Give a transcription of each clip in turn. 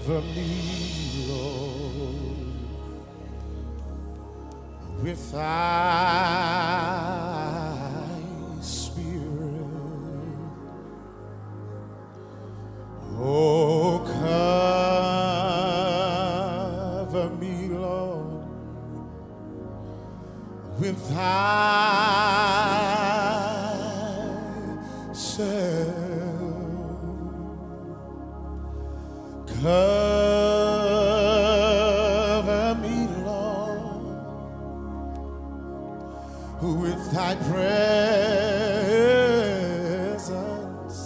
Cover me, Lord, with thy spirit. Oh, cover me, Lord, with thyself. Cover me, Lord, with thy presence.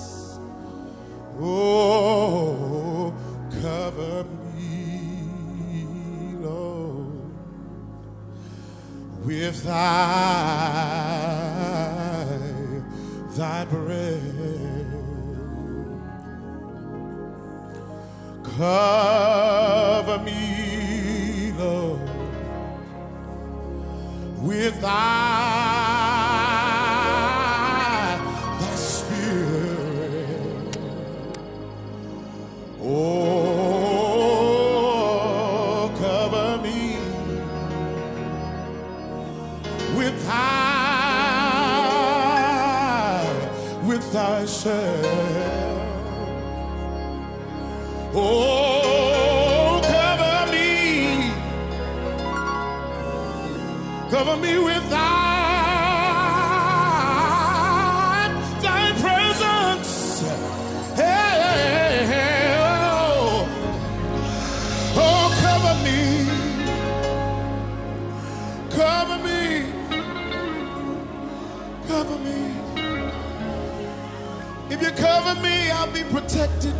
Oh, cover me, Lord, with thy breath. Cover me, Lord, with thy spirit. Oh, cover me with thyself. Oh, cover me with thy presence. Hey, oh, cover me, cover me, cover me. If you cover me, I'll be protected.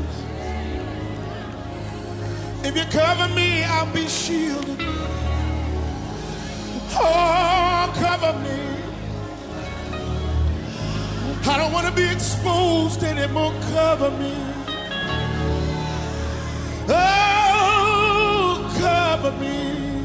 If you cover me, I'll be shielded. Oh, cover me. I don't want to be exposed anymore. Cover me. Oh, cover me.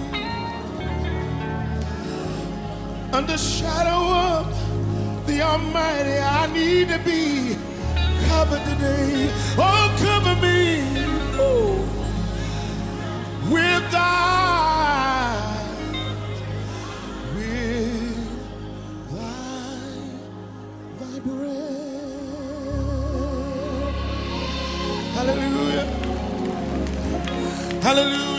Under shadow of the Almighty, I need to be covered today. Oh, cover me. Ooh. With thy breath. Hallelujah. Hallelujah.